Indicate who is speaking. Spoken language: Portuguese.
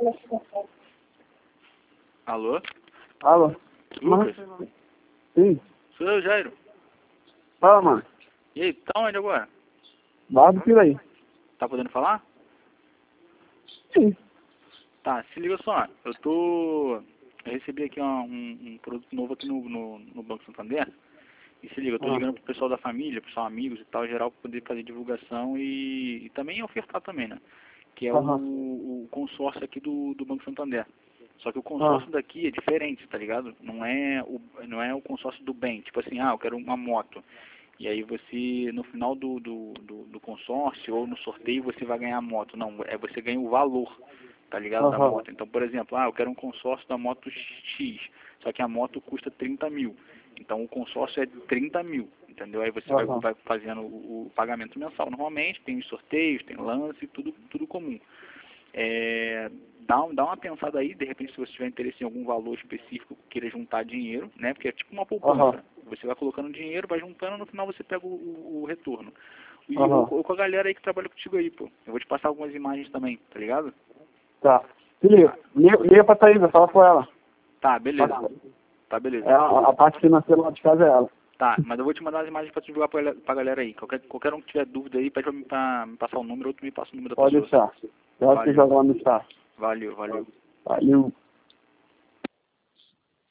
Speaker 1: Alô?
Speaker 2: Alô?
Speaker 1: Lucas?
Speaker 2: Sim.
Speaker 1: Sou eu, Jairo.
Speaker 2: Fala, mano.
Speaker 1: E aí, tá onde agora?
Speaker 2: Barra do Piraí.
Speaker 1: Tá podendo falar?
Speaker 2: Sim.
Speaker 1: Tá, se liga só. Eu recebi aqui um produto novo aqui no Banco Santander. E se liga, eu tô ligando pro pessoal da família, pessoal amigos e tal, geral, pra poder fazer divulgação e também ofertar também, né? Que é o consórcio aqui do Banco Santander. Só que o consórcio daqui é diferente, tá ligado? Não é o consórcio do bem. Tipo assim, eu quero uma moto. E aí você, no final do consórcio ou no sorteio, você vai ganhar a moto. Não, você ganha o valor, tá ligado? Da moto. Então, por exemplo, eu quero um consórcio da moto X. Só que a moto custa 30 mil. Então o consórcio é 30 mil, entendeu? Aí você vai fazendo o pagamento mensal. Normalmente tem os sorteios, tem lance, tudo comum. Dá uma pensada aí, de repente, se você tiver interesse em algum valor específico, queira juntar dinheiro, né? Porque é tipo uma poupança. Você vai colocando dinheiro, vai juntando, no final você pega o retorno. E ou com a galera aí que trabalha contigo aí, pô. Eu vou te passar algumas imagens também, tá ligado?
Speaker 2: Tá. Se liga. Liga pra Thaísa, fala com ela.
Speaker 1: Tá, beleza. Tá, beleza.
Speaker 2: A parte financeira lá de casa é ela.
Speaker 1: Tá, mas eu vou te mandar as imagens pra te divulgar pra galera aí. Qualquer um que tiver dúvida aí, pede pra me passar o número, ou tu me passa o número da
Speaker 2: Pode
Speaker 1: pessoa.
Speaker 2: deixar. Eu acho que joga lá no chat.
Speaker 1: Valeu.
Speaker 2: Valeu.